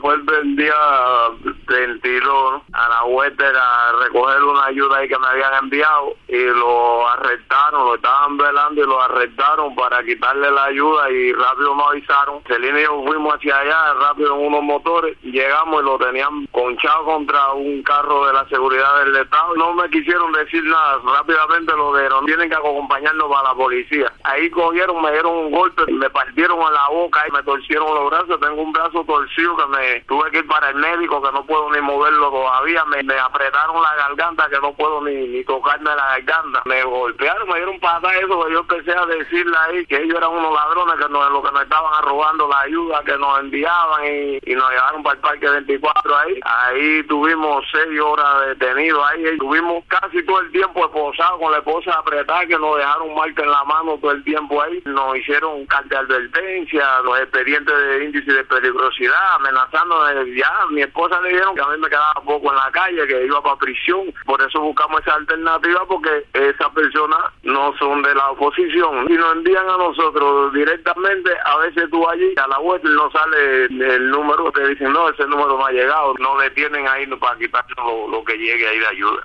Fue el día 22, a la vuelta era recoger una ayuda ahí que me habían enviado y lo arrestaron, lo estaban velando y lo arrestaron para quitarle la ayuda y rápido nos avisaron. Celina y yo fuimos hacia allá, rápido en unos motores, llegamos y lo tenían conchado contra un carro de la seguridad del Estado. No me quisieron decir nada, rápidamente lo dieron, tienen que acompañarnos para la policía. Ahí cogieron, me dieron un golpe, me partieron en la boca y me torcieron los brazos, tengo un brazo torcido que me tuve que ir para el médico, que no puedo ni moverlo todavía, me apretaron la garganta que no puedo ni tocarme la garganta, me golpearon, me dieron patada eso, que yo empecé a decirle ahí que ellos eran unos ladrones, que lo que nos estaban robando la ayuda que nos enviaban y nos llevaron para el parque 24 ahí tuvimos 6 horas detenidos ahí, y tuvimos casi todo el tiempo esposados con la esposa apretada, que nos dejaron marca en la mano todo el tiempo ahí, nos hicieron carta de advertencia, los expedientes de índice de peligrosidad, amenazando. Ya mi esposa le dijeron que a mí me quedaba poco en la calle, que iba para prisión, por eso buscamos esa alternativa, porque esas personas no son de la oposición y nos envían a nosotros directamente. A veces tú allí a la vuelta y no sale el número, te dicen no, ese número no ha llegado, no detienen ahí para quitar lo que llegue ahí de ayuda.